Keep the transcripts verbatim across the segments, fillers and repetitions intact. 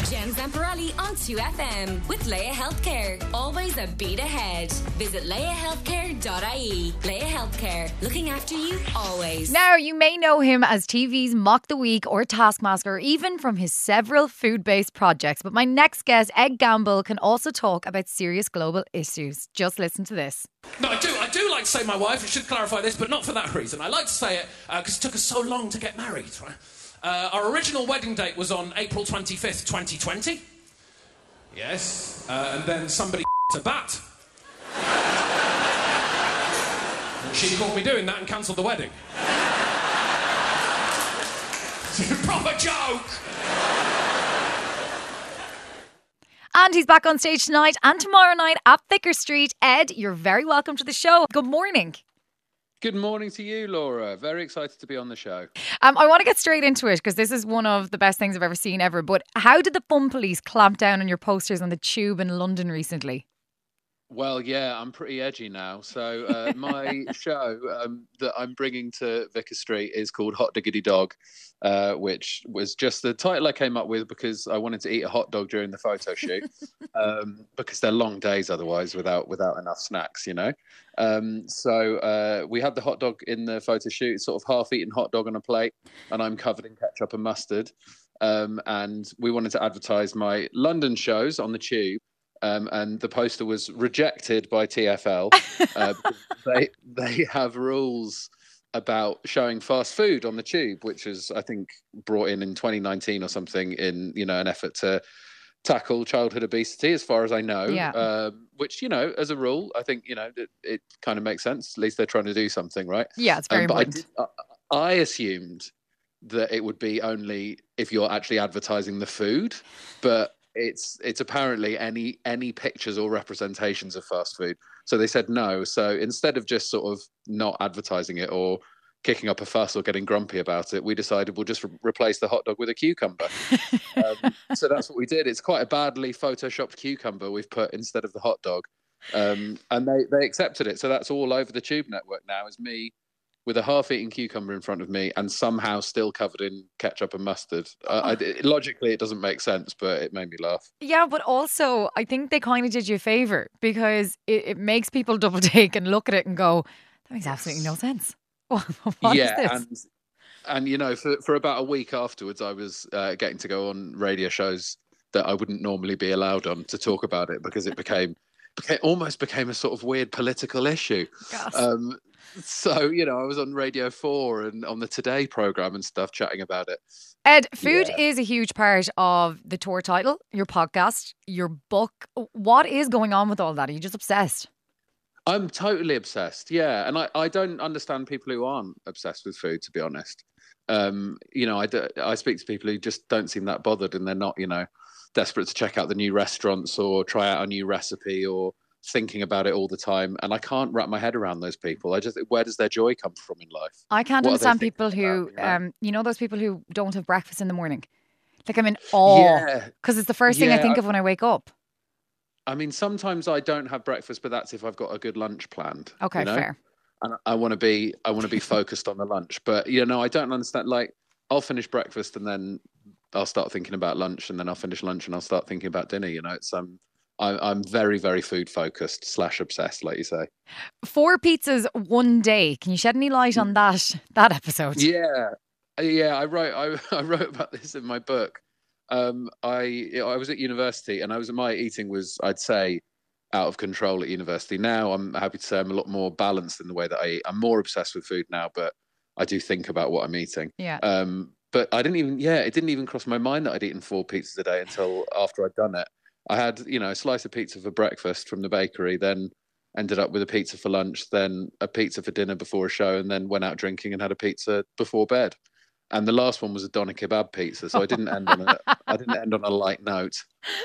Jen Zamparelli on two F M with Leia Healthcare. Always a beat ahead. Visit leia healthcare dot I E. Leia Healthcare, looking after you always. Now, you may know him as T V's Mock the Week or Taskmaster, or even from his several food-based projects. But my next guest, Ed Gamble, can also talk about serious global issues. Just listen to this. No, I do. I do like to say my wife. I should clarify this, but not for that reason. I like to say it because uh, it took us so long to get married, right? Uh, our original wedding date was on April twenty-fifth, twenty twenty. Yes. Uh, and then somebody a bat. And she caught me doing that and cancelled the wedding. It's a proper joke. And he's back on stage tonight and tomorrow night at Vicar Street. Ed, you're very welcome to the show. Good morning. Good morning to you, Laura. Very excited to be on the show. Um, I want to get straight into it because this is one of the best things I've ever seen ever. But how did the Fun Police clamp down on your posters on the Tube in London recently? Well, yeah, I'm pretty edgy now. So uh, my show um, that I'm bringing to Vicar Street is called Hot Diggity Dog, uh, which was just the title I came up with because I wanted to eat a hot dog during the photo shoot, um, because they're long days otherwise without without enough snacks, you know. Um, so uh, we had the hot dog in the photo shoot, it's sort of half-eaten hot dog on a plate, and I'm covered in ketchup and mustard. Um, and we wanted to advertise my London shows on the Tube. Um, and the poster was rejected by T F L. Uh, they they have rules about showing fast food on the Tube, which is, I think, brought in in twenty nineteen or something in, you know, an effort to tackle childhood obesity, as far as I know. Yeah. Um, which, you know, as a rule, I think, you know, it, it kind of makes sense. At least they're trying to do something, right? Yeah, it's very um, but important. I, did, I, I assumed that it would be only if you're actually advertising the food, but It's it's apparently any any pictures or representations of fast food. So they said no. So instead of just sort of not advertising it or kicking up a fuss or getting grumpy about it, we decided we'll just re- replace the hot dog with a cucumber. um, so that's what we did. It's quite a badly photoshopped cucumber we've put instead of the hot dog. Um, and they, they accepted it. So that's all over the Tube network now, is me with a half-eaten cucumber in front of me and somehow still covered in ketchup and mustard. Uh, I, logically, it doesn't make sense, but it made me laugh. Yeah, but also, I think they kind of did you a favour because it, it makes people double take and look at it and go, that makes absolutely no sense. What yeah, is this? And, and, you know, for, for about a week afterwards, I was uh, getting to go on radio shows that I wouldn't normally be allowed on to talk about it because it became, became almost became a sort of weird political issue. Um, So, you know, I was on Radio four and on the Today programme and stuff chatting about it. Ed, food Yeah. is a huge part of the tour title, your podcast, your book. What is going on with all that? Are you just obsessed? I'm totally obsessed, yeah. And I, I don't understand people who aren't obsessed with food, to be honest. Um, you know, I, do, I speak to people who just don't seem that bothered and they're not, you know, desperate to check out the new restaurants or try out a new recipe or thinking about it all the time, and I can't wrap my head around those people. I just, where does their joy come from in life? I can't What are they understand thinking people who, about, you know? um, you know, those people who don't have breakfast in the morning. Like, I'm in awe Yeah, because it's the first thing I Yeah, think I- of when I wake up. I mean, sometimes I don't have breakfast, but that's if I've got a good lunch planned. Okay, you know? fair. And I want to be, I want to be focused on the lunch. But you know, I don't understand. Like, I'll finish breakfast and then I'll start thinking about lunch, and then I'll finish lunch and I'll start thinking about dinner. You know, it's um. I, I'm very, very food focused slash obsessed, like you say. Four pizzas one day. Can you shed any light on that that episode? Yeah, yeah. I wrote, I, I wrote about this in my book. Um, I, I was at university, and I was my eating was, I'd say, out of control at university. Now I'm happy to say I'm a lot more balanced in the way that I eat. I'm more obsessed with food now, but I do think about what I'm eating. Yeah. Um, but I didn't even, yeah, it didn't even cross my mind that I'd eaten four pizzas a day until after I'd done it. I had, you know, a slice of pizza for breakfast from the bakery, then ended up with a pizza for lunch, then a pizza for dinner before a show, and then went out drinking and had a pizza before bed. And the last one was a doner kebab pizza, so I didn't end on a I didn't end on a light note.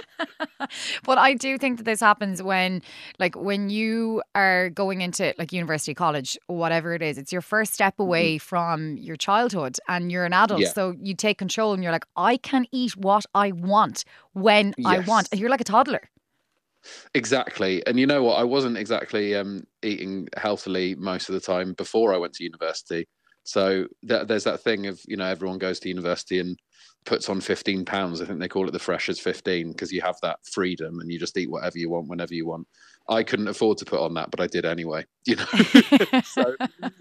But I do think that this happens when, like, when you are going into like university, college, whatever it is, it's your first step away mm-hmm. from your childhood, and you're an adult, Yeah. so you take control, and you're like, I can eat what I want when I Yes. want. You're like a toddler. Exactly. And you know what? I wasn't exactly um, eating healthily most of the time before I went to university. So th- there's that thing of, you know, everyone goes to university and puts on fifteen pounds. I think they call it the Freshers fifteen because you have that freedom and you just eat whatever you want whenever you want. I couldn't afford to put on that, but I did anyway. You know, so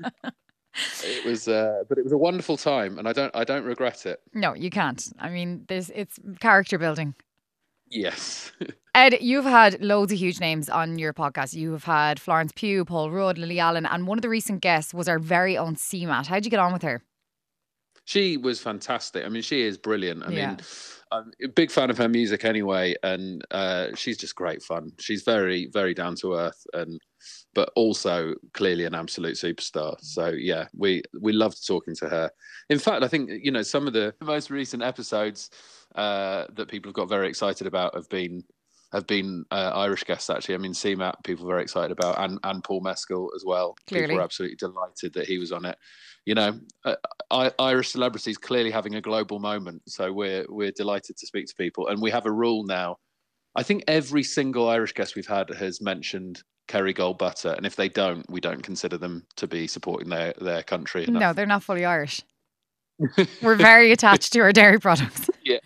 it was, uh, but it was a wonderful time, and I don't, I don't regret it. No, you can't. I mean, there's it's character building. Yes. Ed, you've had loads of huge names on your podcast. You have had Florence Pugh, Paul Rudd, Lily Allen, and one of the recent guests was our very own C MAT. How'd you get on with her? She was fantastic. I mean, she is brilliant. I Yeah. mean, I'm a big fan of her music anyway, and uh, she's just great fun. She's very, very down to earth, and but also clearly an absolute superstar. So yeah, we we loved talking to her. In fact, I think, you know, some of the most recent episodes uh, that people have got very excited about have been have been uh, Irish guests. Actually, I mean, C MAT, people were very excited about, and and Paul Mescal as well. Clearly. People were absolutely delighted that he was on it. You know, uh, I, Irish celebrities clearly having a global moment. So we're we're delighted to speak to people. And we have a rule now. I think every single Irish guest we've had has mentioned Kerry Gold Butter. And if they don't, we don't consider them to be supporting their, their country enough. No, they're not fully Irish. We're very attached to our dairy products. Yeah.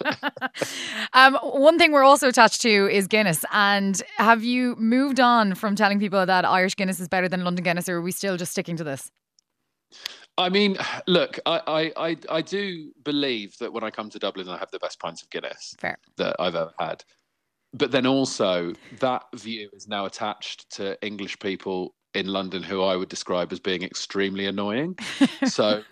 um, one thing we're also attached to is Guinness. And have you moved on from telling people that Irish Guinness is better than London Guinness, or are we still just sticking to this? I mean, look, I, I, I, I do believe that when I come to Dublin, I have the best pints of Guinness Fair. that I've ever had. But then also that view is now attached to English people in London who I would describe as being extremely annoying. So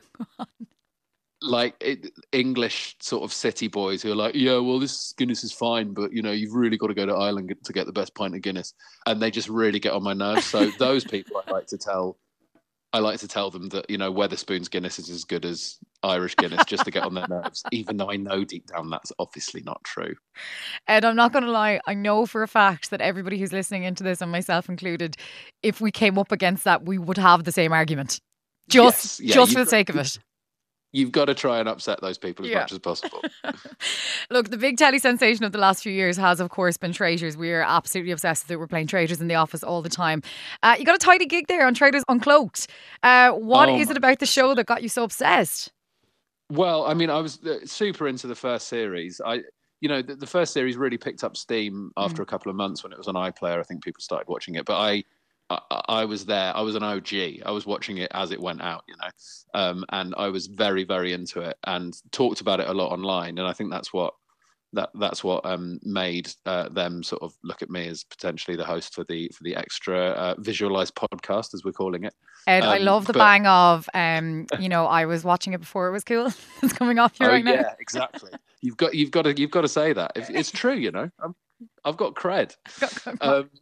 like it, English sort of city boys who are like, yeah, well, this Guinness is fine, but, you know, you've really got to go to Ireland to get the best pint of Guinness. And they just really get on my nerves. So those people I like to tell I like to tell them that, you know, Wetherspoon's Guinness is as good as Irish Guinness just to get on their nerves, even though I know deep down that's obviously not true. Ed, I'm not going to lie. I know for a fact that everybody who's listening into this, and myself included, if we came up against that, we would have the same argument. Just, Yes, yeah, just you've for the got- sake of it. You've got to try and upset those people as Yeah. much as possible. Look, the big telly sensation of the last few years has, of course, been Traitors. We're absolutely obsessed with it. We're playing Traitors in the office all the time. Uh, you got a tidy gig there on Traitors Uncloaked. Uh, what Oh is it my about the show that got you so obsessed? Well, I mean, I was uh, super into the first series. I, you know, the, the first series really picked up steam after a couple of months when it was on iPlayer. I think people started watching it, but I, I, I was there. I was an O G. I was watching it as it went out, you know, um, and I was very, very into it and talked about it a lot online. And I think that's what that that's what um, made uh, them sort of look at me as potentially the host for the for the extra uh, visualized podcast, as we're calling it. Ed, I Um, love the but- bang of, um, you know, I was watching it before it was cool. It's coming off you Oh right now. yeah, exactly. You've got you've got to you've got to say that. If, it's true, you know. I'm, I've got cred. Um,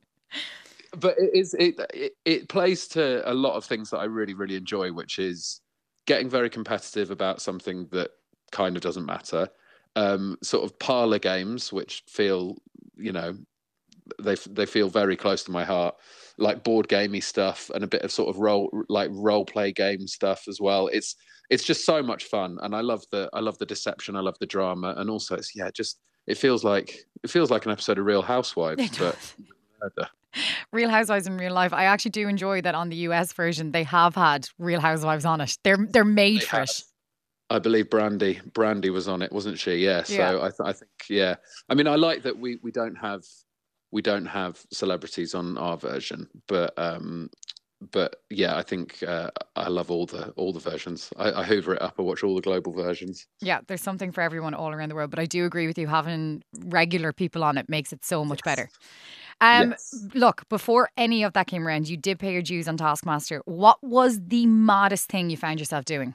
but it is it, it it plays to a lot of things that I really really enjoy, which is getting very competitive about something that kind of doesn't matter. Um, sort of parlor games, which feel, you know, they they feel very close to my heart, like board gamey stuff and a bit of sort of role like role play game stuff as well. It's it's just so much fun, and I love the I love the deception, I love the drama, and also it's yeah, just it feels like it feels like an episode of Real Housewives, It but does. murder. Real Housewives in real life. I actually do enjoy that on the U S version they have had Real Housewives on it. They're they're made They for have. it. I believe Brandy Brandy was on it, wasn't she? Yeah. So Yeah. I th- I think yeah. I mean, I like that we we don't have we don't have celebrities on our version, but um, but yeah, I think uh, I love all the all the versions. I, I hoover it up. I watch all the global versions. Yeah, there's something for everyone all around the world. But I do agree with you. Having regular people on it makes it so much better. Um, Yes. Look, before any of that came around, you did pay your dues on Taskmaster. What was the maddest thing you found yourself doing?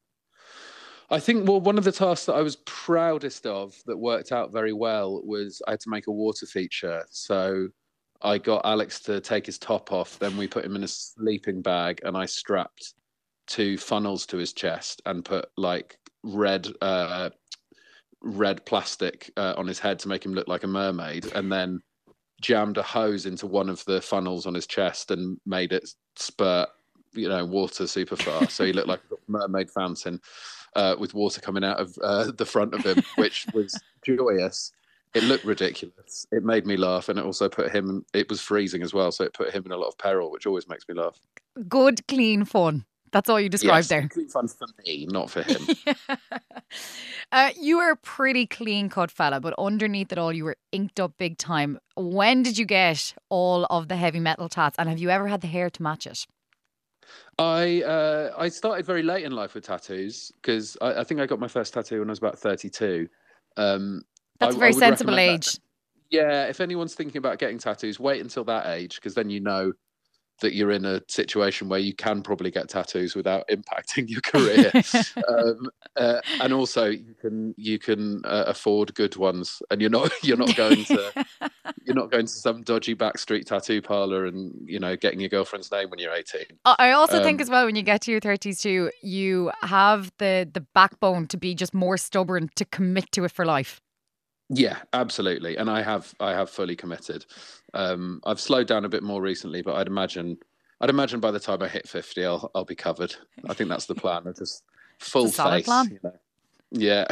I think, well, one of the tasks that I was proudest of that worked out very well was I had to make a water feature. So I got Alex to take his top off. Then we put him in a sleeping bag and I strapped two funnels to his chest and put like red, uh, red plastic uh, on his head to make him look like a mermaid. And then jammed a hose into one of the funnels on his chest and made it spurt, you know, water super fast. So he looked like a mermaid fountain. Uh, with water coming out of uh, the front of him, which was joyous. It looked ridiculous. It made me laugh, and it also put him. It was freezing as well, so it put him in a lot of peril, which always makes me laugh. Good, clean fun. That's all you described yes, there. Clean fun for me, not for him. uh, you were a pretty clean cut fella, but underneath it all, you were inked up big time. When did you get all of the heavy metal tats, and have you ever had the hair to match it? I uh, I started very late in life with tattoos because I, I think I got my first tattoo when I was about thirty-two. Um, That's I, a very I would sensible recommend age. that. Yeah, if anyone's thinking about getting tattoos, wait until that age because then you know that you're in a situation where you can probably get tattoos without impacting your career. um, uh, and also you can you can uh, afford good ones, and you're not you're not going to you're not going to some dodgy backstreet tattoo parlor and you know getting your girlfriend's name when you're eighteen. I also um, think as well when you get to your thirties too, you have the the backbone to be just more stubborn to commit to it for life. Yeah, absolutely. And I have I have fully committed. Um, I've slowed down a bit more recently, but I'd imagine I'd imagine by the time I hit fifty, I'll I'll be covered. I think that's the plan. I just full It's a solid face. plan. You know? Yeah.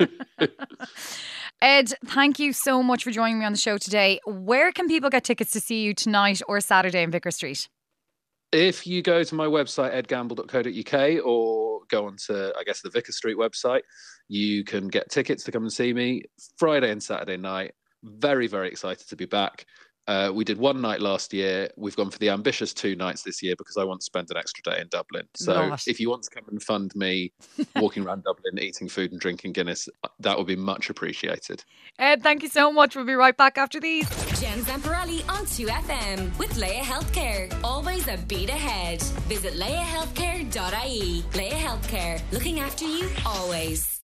Ed, thank you so much for joining me on the show today. Where can people get tickets to see you tonight or Saturday in Vicar Street? If you go to my website, ed gamble dot co dot uk, or go on to, I guess, the Vicar Street website, you can get tickets to come and see me Friday and Saturday night. Very, very excited to be back. Uh, we did one night last year. We've gone for the ambitious two nights this year because I want to spend an extra day in Dublin. So Gosh. if you want to come and fund me walking around Dublin, eating food and drinking Guinness, that would be much appreciated. Ed, thank you so much. We'll be right back after these. Jen Zamparelli on two F M with Leia Healthcare. Always a beat ahead. Visit leia healthcare dot I E. Leia Healthcare, looking after you always.